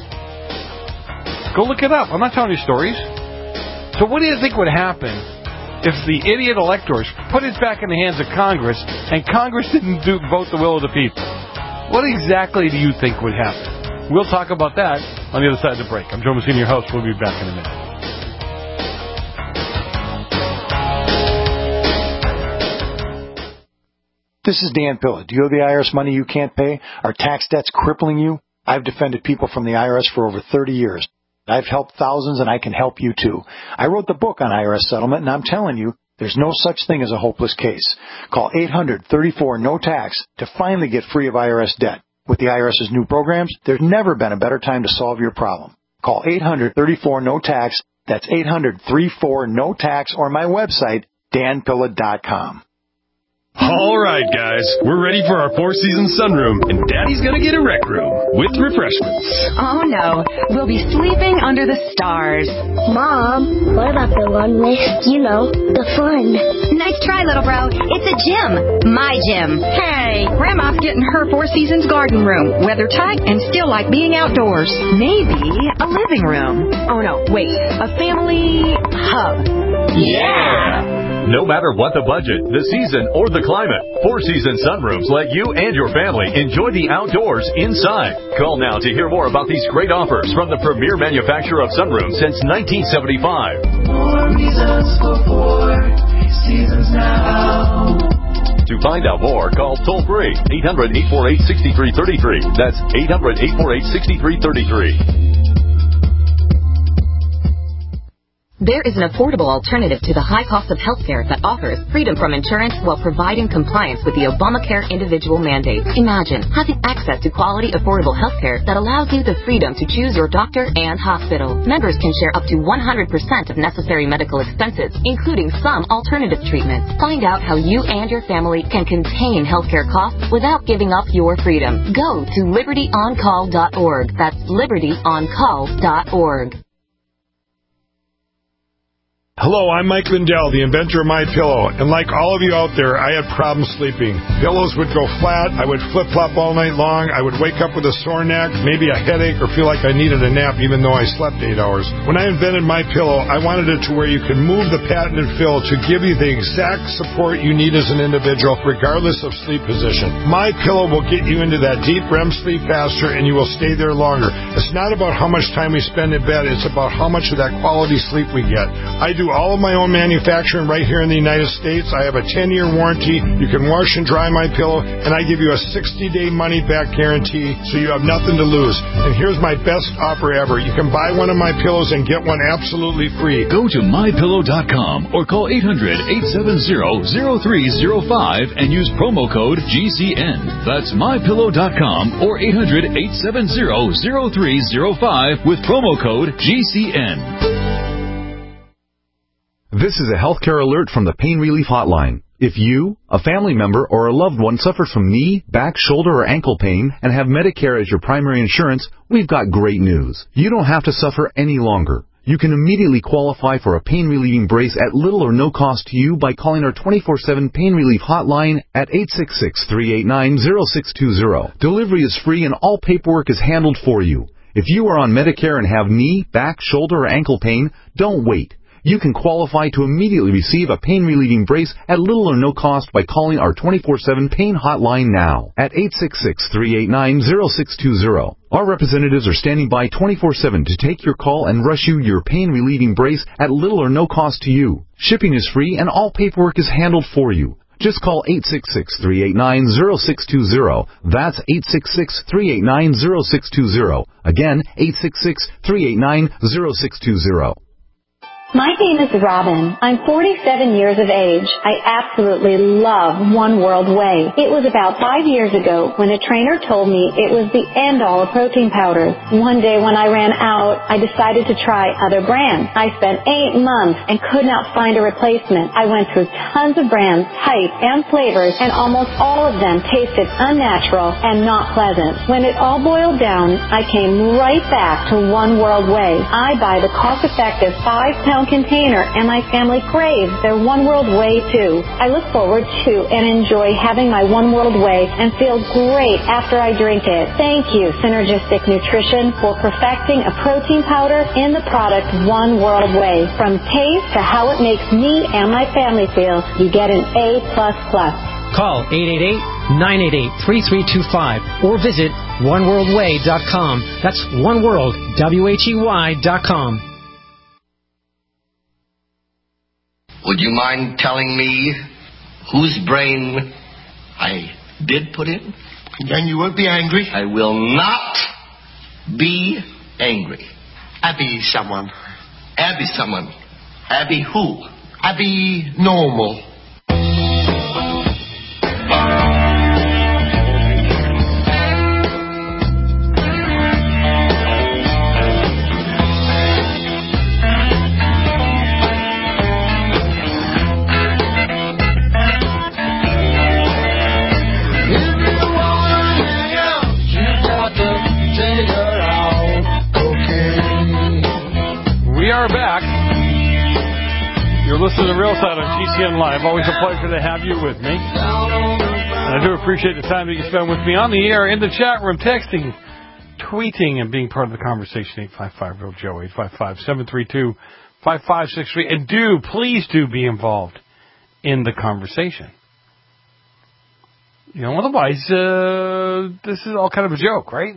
Go look it up. I'm not telling you stories. So what do you think would happen if the idiot electors put it back in the hands of Congress and Congress didn't do, vote the will of the people? What exactly do you think would happen? We'll talk about that on the other side of the break. I'm Joe Messina, your host. We'll be back in a minute. This is Dan Pilla. Do you owe the I R S money you can't pay? Are tax debts crippling you? I've defended people from the I R S for over thirty years. I've helped thousands, and I can help you too. I wrote the book on I R S settlement, and I'm telling you, there's no such thing as a hopeless case. Call eight hundred thirty-four no tax to finally get free of I R S debt. With the IRS's new programs, there's never been a better time to solve your problem. Call eight hundred thirty-four no tax. That's eight hundred thirty-four no tax, or my website, dan pilla dot com. All right, guys, we're ready for our four-season sunroom, and Daddy's gonna get a rec room with refreshments. Oh, no. We'll be sleeping under the stars. Mom, what about the one with, you know, the fun? Nice try, little bro. It's a gym. My gym. Hey, Grandma's getting her Four Seasons garden room. Weather tight and still like being outdoors. Maybe a living room. Oh, no, wait. A family hub. Yeah! No matter what the budget, the season, or the climate, Four Seasons sunrooms let you and your family enjoy the outdoors inside. Call now to hear more about these great offers from the premier manufacturer of sunrooms since nineteen seventy-five. More reasons for Four Seasons now. To find out more, call toll free eight hundred, eight four eight, six three three three. That's eight hundred, eight four eight, six three three three. There is an affordable alternative to the high cost of healthcare that offers freedom from insurance while providing compliance with the Obamacare individual mandate. Imagine having access to quality, affordable healthcare that allows you the freedom to choose your doctor and hospital. Members can share up to one hundred percent of necessary medical expenses, including some alternative treatments. Find out how you and your family can contain healthcare costs without giving up your freedom. Go to liberty on call dot org. That's liberty on call dot org. Hello, I'm Mike Lindell, the inventor of MyPillow, and like all of you out there, I had problems sleeping. Pillows would go flat, I would flip-flop all night long, I would wake up with a sore neck, maybe a headache, or feel like I needed a nap even though I slept eight hours. When I invented MyPillow, I wanted it to where you could move the patented fill to give you the exact support you need as an individual, regardless of sleep position. MyPillow will get you into that deep R E M sleep faster, and you will stay there longer. It's not about how much time we spend in bed, it's about how much of that quality sleep we get. I do do all of my own manufacturing right here in the United States. I have a ten-year warranty. You can wash and dry my pillow, and I give you a sixty-day money-back guarantee, so you have nothing to lose. And here's my best offer ever. You can buy one of my pillows and get one absolutely free. Go to my pillow dot com or call eight hundred, eight seven zero, zero three zero five and use promo code G C N. That's my pillow dot com or eight hundred, eight seven zero, zero three zero five with promo code G C N. This is a healthcare alert from the Pain Relief Hotline. If you, a family member, or a loved one suffer from knee, back, shoulder, or ankle pain and have Medicare as your primary insurance, we've got great news. You don't have to suffer any longer. You can immediately qualify for a pain-relieving brace at little or no cost to you by calling our twenty-four seven Pain Relief Hotline at eight six six, three eight nine, zero six two zero. Delivery is free and all paperwork is handled for you. If you are on Medicare and have knee, back, shoulder, or ankle pain, don't wait. You can qualify to immediately receive a pain-relieving brace at little or no cost by calling our twenty-four seven Pain Hotline now at eight six six, three eight nine, zero six two zero. Our representatives are standing by twenty-four seven to take your call and rush you your pain-relieving brace at little or no cost to you. Shipping is free and all paperwork is handled for you. Just call eight six six, three eight nine, zero six two zero. That's eight six six, three eight nine, zero six two zero. Again, eight six six, three eight nine, zero six two zero. My name is Robin. I'm forty-seven years of age. I absolutely love One World Whey. It was about five years ago when a trainer told me it was the end-all of protein powders. One day when I ran out, I decided to try other brands. I spent eight months and could not find a replacement. I went through tons of brands, types, and flavors, and almost all of them tasted unnatural and not pleasant. When it all boiled down, I came right back to One World Whey. I buy the cost-effective five-pound container, and my family craves their One World Whey too. I look forward to and enjoy having my One World Whey and feel great after I drink it. Thank you, Synergistic Nutrition, for perfecting a protein powder in the product One World Whey. From taste to how it makes me and my family feel, you get an A plus plus. Call eight eight eight, nine eight eight, three three two five or visit one world whey dot com. That's oneworld, W H E Y dot com. Would you mind telling me whose brain I did put in? Then you won't be angry? I will not be angry. Abby someone. Abby someone. Abby who? Abby normal. Listen to the Real Side on G C N Live. Always a pleasure to have you with me. And I do appreciate the time that you spend with me on the air, in the chat room, texting, tweeting, and being part of the conversation. eight five five, real Joe, eight five five, seven three two, five five six three. And do, please do be involved in the conversation. You know, otherwise, uh, this is all kind of a joke, right?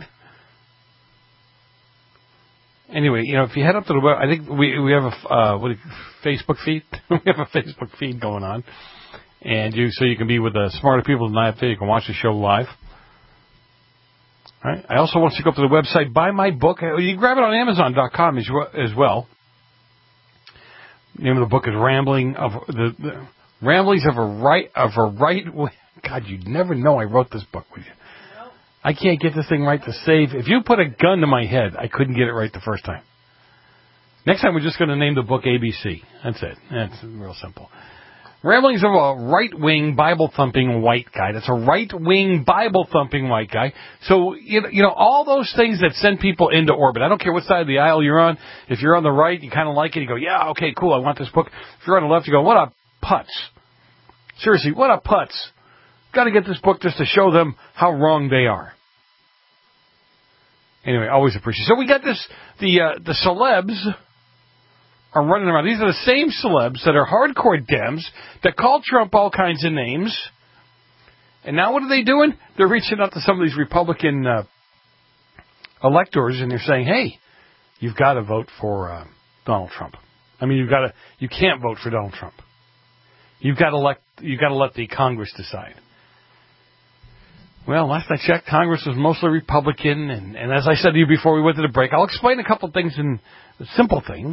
Anyway, you know, if you head up to the web, I think we we have a uh, what Facebook feed. We have a Facebook feed going on, and you so you can be with the smarter people than I have today. You can watch the show live. All right. I also want you to go up to the website, buy my book. You can grab it on Amazon dot com as well. The name of the book is Rambling of the, the Ramblings of a Right of a Right. God, you'd never know I wrote this book, would you? I can't get this thing right to save. If you put a gun to my head, I couldn't get it right the first time. Next time, we're just going to name the book A B C. That's it. That's real simple. Ramblings of a right-wing, Bible-thumping white guy. That's a right-wing, Bible-thumping white guy. So, you know, you know, all those things that send people into orbit. I don't care what side of the aisle you're on. If you're on the right, you kind of like it. You go, yeah, okay, cool, I want this book. If you're on the left, you go, what a putz. Seriously, what a putz. Got to get this book just to show them how wrong they are. Anyway, always appreciate it. So we got this, the uh, the celebs are running around. These are the same celebs that are hardcore Dems that call Trump all kinds of names. And now what are they doing? They're reaching out to some of these Republican uh, electors and they're saying, hey, you've got to vote for uh, Donald Trump. I mean, you've got to, you can't vote for Donald Trump. You've got to let, you've got to let the Congress decide. Well, last I checked, Congress was mostly Republican, and, and as I said to you before we went to the break, I'll explain a couple things in simple things.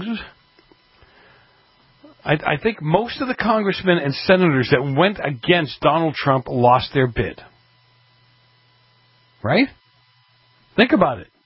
I, I think most of the congressmen and senators that went against Donald Trump lost their bid. Right? Think about it.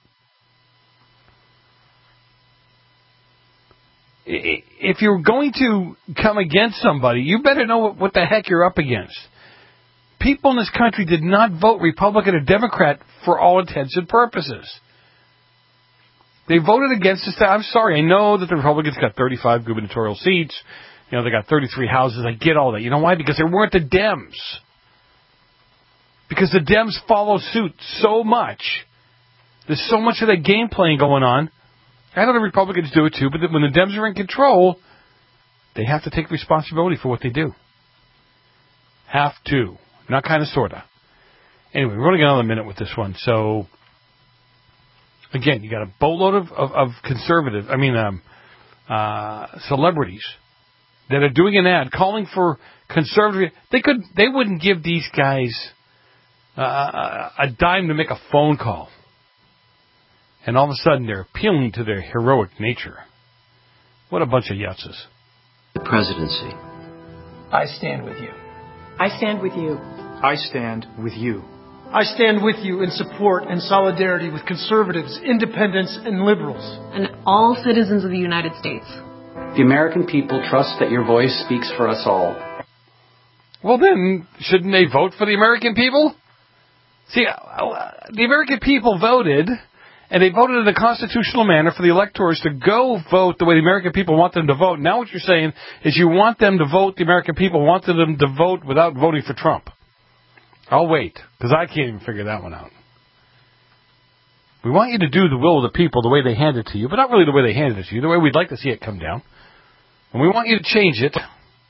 If you're going to come against somebody, you better know what, what the heck you're up against. People in this country did not vote Republican or Democrat for all intents and purposes. They voted against this. I'm sorry, I know that the Republicans got thirty-five gubernatorial seats. You know, they got thirty-three houses. I get all that. You know why? Because they weren't the Dems. Because the Dems follow suit so much. There's so much of that game playing going on. I know the Republicans do it too, but when the Dems are in control, they have to take responsibility for what they do. Have to. Not kind of, sort of. Anyway, we're going to get another minute with this one. So, again, you got a boatload of, of, of conservative, I mean, um, uh, celebrities that are doing an ad calling for conservative. They could, they wouldn't give these guys uh, a dime to make a phone call. And all of a sudden, they're appealing to their heroic nature. What a bunch of yutzes. The presidency. I stand with you. I stand with you. I stand with you. I stand with you in support and solidarity with conservatives, independents, and liberals. And all citizens of the United States. The American people trust that your voice speaks for us all. Well, then, shouldn't they vote for the American people? See, the American people voted, and they voted in a constitutional manner for the electors to go vote the way the American people want them to vote. Now what you're saying is you want them to vote, the American people wanted them to vote without voting for Trump. I'll wait, because I can't even figure that one out. We want you to do the will of the people the way they hand it to you, but not really the way they handed it to you, the way we'd like to see it come down. And we want you to change it.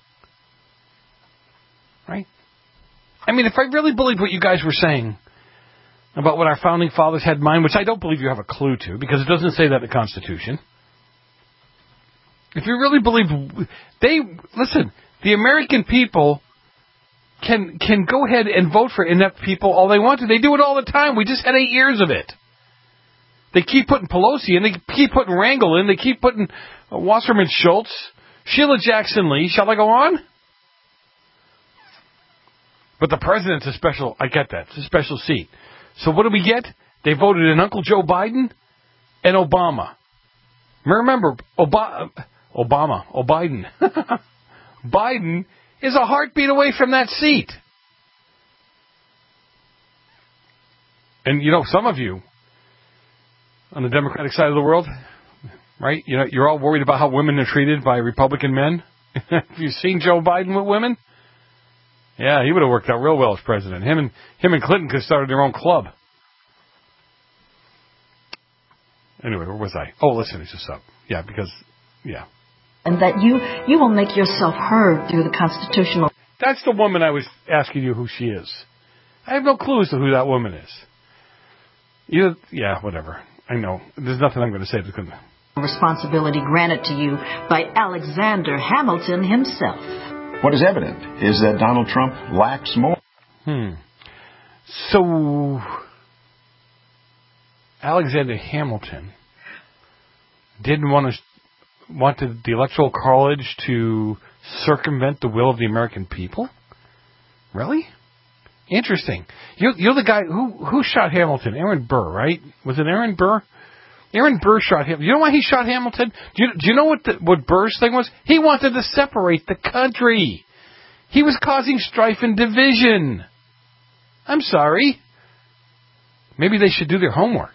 Right? I mean, if I really believed what you guys were saying about what our founding fathers had in mind, which I don't believe you have a clue to, because it doesn't say that in the Constitution. If you really believe, they, listen, the American people can can go ahead and vote for inept people all they want to. They do it all the time. We just had eight years of it. They keep putting Pelosi in, they keep putting Rangel in, they keep putting Wasserman Schultz, Sheila Jackson Lee. Shall I go on? But the president's a special, I get that, it's a special seat. So what do we get? They voted in Uncle Joe Biden and Obama. Remember, Ob- Obama, or Biden. Biden is a heartbeat away from that seat. And, you know, some of you on the Democratic side of the world, right, you know, you're all worried about how women are treated by Republican men. Have you seen Joe Biden with women? Yeah, he would have worked out real well as president. Him and him and Clinton could have started their own club. Anyway, where was I? Oh, listen, it's just up. Yeah, because, yeah. And that you, you will make yourself heard through the constitutional... That's the woman I was asking you who she is. I have no clue as to who that woman is. You, yeah, whatever. I know. There's nothing I'm going to say that's going to... Responsibility granted to you by Alexander Hamilton himself. What is evident is that Donald Trump lacks more. Hmm. So, Alexander Hamilton didn't want to wanted the Electoral College to circumvent the will of the American people? Really? Interesting. You're, you're the guy who who shot Hamilton. Aaron Burr, right? Was it Aaron Burr? Aaron Burr shot him. You know why he shot Hamilton? Do you, do you know what the, what Burr's thing was? He wanted to separate the country. He was causing strife and division. I'm sorry. Maybe they should do their homework.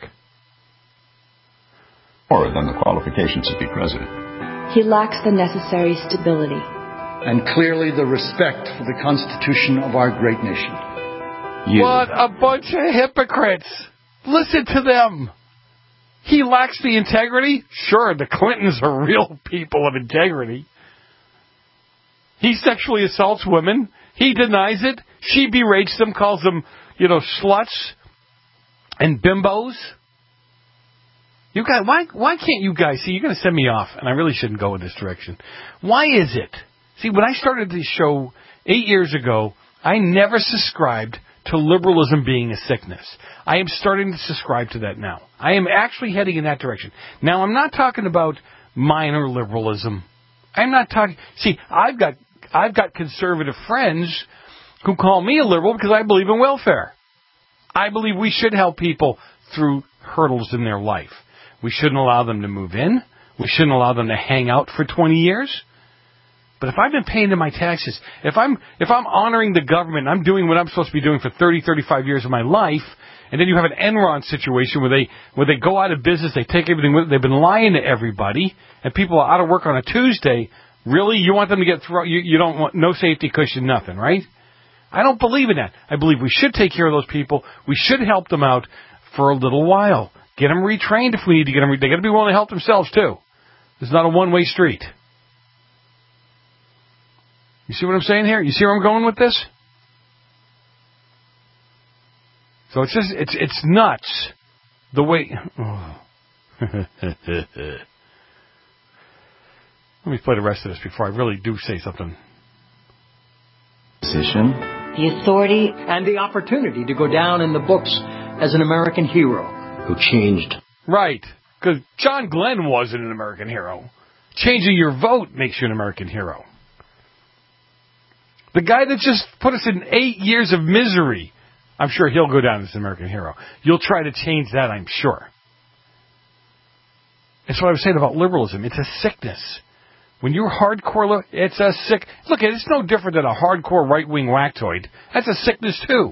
More than the qualifications to be president. He lacks the necessary stability. And clearly the respect for the Constitution of our great nation. You. What a bunch of hypocrites. Listen to them. He lacks the integrity? Sure, the Clintons are real people of integrity. He sexually assaults women. He denies it. She berates them, calls them, you know, sluts and bimbos. You guys, why why can't you guys see? You're going to send me off, and I really shouldn't go in this direction. Why is it? See, when I started this show eight years ago, I never subscribed to liberalism being a sickness. I am starting to subscribe to that now. I am actually heading in that direction. Now, I'm not talking about minor liberalism. I'm not talking. See, I've got I've got conservative friends who call me a liberal because I believe in welfare. I believe we should help people through hurdles in their life. We shouldn't allow them to move in. We shouldn't allow them to hang out for twenty years. But if I've been paying to my taxes, if I'm if I'm honoring the government, I'm doing what I'm supposed to be doing for thirty, thirty-five years of my life, and then you have an Enron situation where they where they go out of business, they take everything with them, they've been lying to everybody, and people are out of work on a Tuesday. Really? You want them to get through? You, you don't want no safety cushion, nothing, right? I don't believe in that. I believe we should take care of those people. We should help them out for a little while. Get them retrained if we need to get them. Re- they got to be willing to help themselves too. It's not a one-way street. You see what I'm saying here? You see where I'm going with this? So it's just, it's it's nuts. The way... Oh. Let me play the rest of this before I really do say something. Position. The authority and the opportunity to go down in the books as an American hero. Who changed. Right. Because John Glenn wasn't an American hero. Changing your vote makes you an American hero. The guy that just put us in eight years of misery, I'm sure he'll go down as an American hero. You'll try to change that, I'm sure. That's what I was saying about liberalism. It's a sickness. When you're hardcore, it's a sick... Look, it's no different than a hardcore right-wing whacktoid. That's a sickness, too.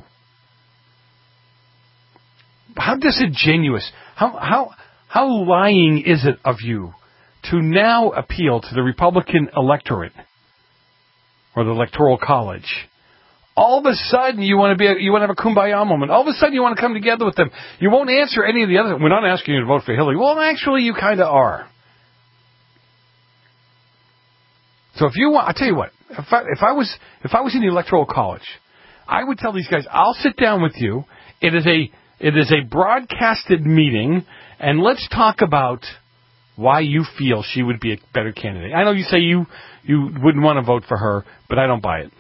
How disingenuous, how how how lying is it of you to now appeal to the Republican electorate or the Electoral College? All of a sudden, you want to be a, you want to have a kumbaya moment. All of a sudden, you want to come together with them. You won't answer any of the others. We're not asking you to vote for Hillary. Well, actually, you kind of are. So if you want, I tell you what, if I, if I was if I was in the Electoral College, I would tell these guys, I'll sit down with you. It is a It is a broadcasted meeting, and let's talk about why you feel she would be a better candidate. I know you say you, you wouldn't want to vote for her, but I don't buy it.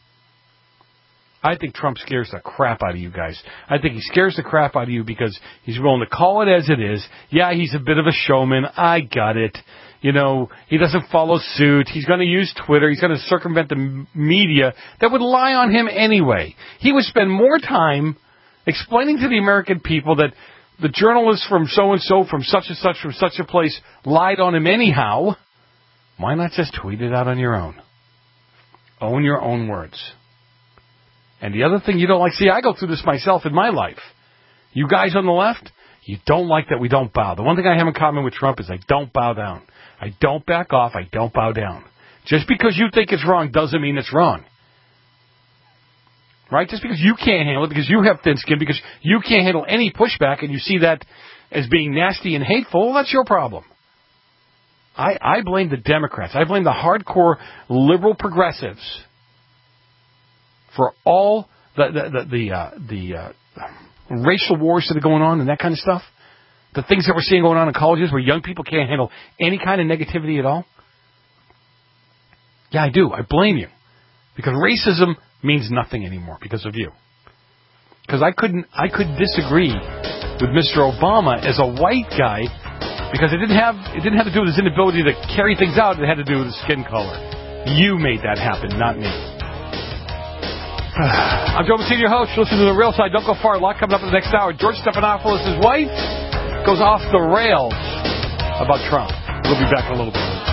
I think Trump scares the crap out of you guys. I think he scares the crap out of you because he's willing to call it as it is. Yeah, he's a bit of a showman. I got it. You know, he doesn't follow suit. He's going to use Twitter. He's going to circumvent the media that would lie on him anyway. He would spend more time explaining to the American people that the journalists from so-and-so, from such and such, from such a place, lied on him anyhow. Why not just tweet it out on your own? Own your own words. And the other thing you don't like, see, I go through this myself in my life. You guys on the left, you don't like that we don't bow. The one thing I have in common with Trump is I don't bow down. I don't back off. I don't bow down. Just because you think it's wrong doesn't mean it's wrong. Right? Just because you can't handle it, because you have thin skin, because you can't handle any pushback and you see that as being nasty and hateful, well, that's your problem. I, I blame the Democrats. I blame the hardcore liberal progressives for all the the the, the, uh, the uh, racial wars that are going on and that kind of stuff. The things that we're seeing going on in colleges where young people can't handle any kind of negativity at all. Yeah, I do. I blame you. Because racism means nothing anymore because of you. Because I couldn't, I could disagree with Mister Obama as a white guy because it didn't have, it didn't have to do with his inability to carry things out. It had to do with his skin color. You made that happen, not me. I'm Joe Messina, your host. Listen to The Real Side. Don't go far. A lot coming up in the next hour. George Stephanopoulos' wife goes off the rails about Trump. We'll be back in a little bit.